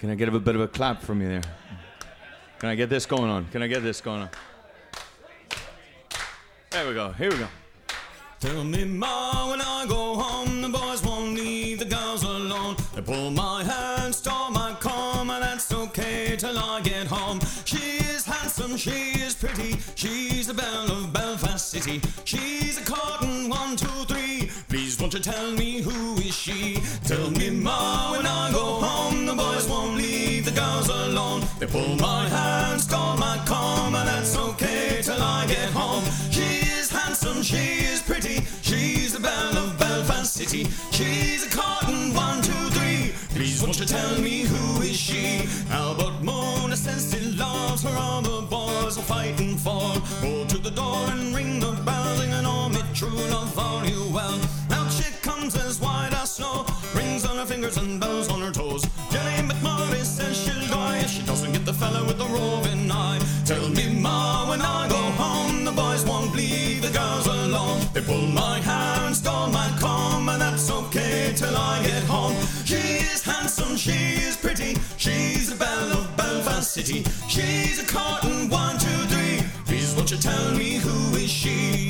Can I get a bit of a clap from you there? Can I get this going on? Can I get this going on? There we go. Here we go. Tell me, Ma, when I go home, the boys won't leave the girls alone. They pull my hand, store my comb, and that's okay till I get home. She is handsome, she is pretty, she's the belle of Belfast City. She's a cotton 1, 2, 3. Please won't you tell me who is she? Tell me, Ma, when I go home, the boys won't leave the girls alone. They pull my hand, store my comb, and that's okay till I get home. She is handsome, she is pretty, she's the belle of Belfast City. She's a cotton 1, 2, 3. Please won't you tell me who is she? Albert Mona says he loves her, all the boys are fighting for. Go to the door and ring the bell, sing an oh me true love all you well. Out she comes as white as snow, rings on her fingers and bells on her toes. Jenny McMurray says she'll die if she doesn't get the fella with the roving eye. Tell me, Ma, when I go home, the boys won't leave the girls alone. They pull my hand, stole my comb, and that's okay till I get home. She is handsome, she is pretty, she's the belle of Belfast City. She's a cotton 1, 2, 3. Please won't you tell me who is she?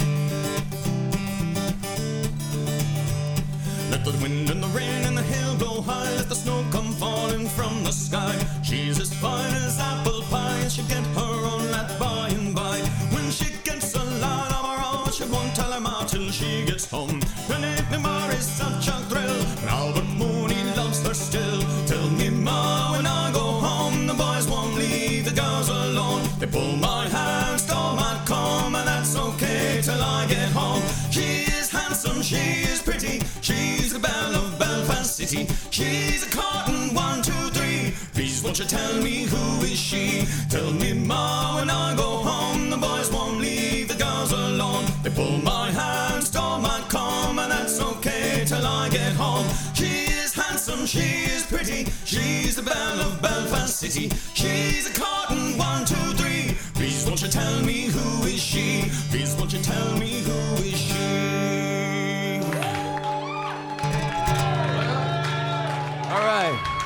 Let the wind and the rain and the hail blow high, let the snow come falling from the sky. She's as fine as apple pie, and she'll get her own lad by and by. When she gets a lot of her own, she won't tell her ma till she gets home. Her name is such a thrill, and Albert Mooney loves her still. Tell me, Ma, when I go home, the boys won't leave the girls alone. They pull my hand, stole my comb, and that's okay till I get home. She is handsome, she is pretty, she's the belle of Belfast City. She's a cotton 1, 2, 3. Please won't you tell me who is she? Tell me, Ma, when I go home, the boys won't leave the girls alone. They pull my hand, stole my comb, and that's okay till I get home. She is handsome, she is pretty, she's the belle of Belfast City. She's a cotton 1, 2, 3. Please won't you tell me who is she? Please won't you tell me who is she? All right.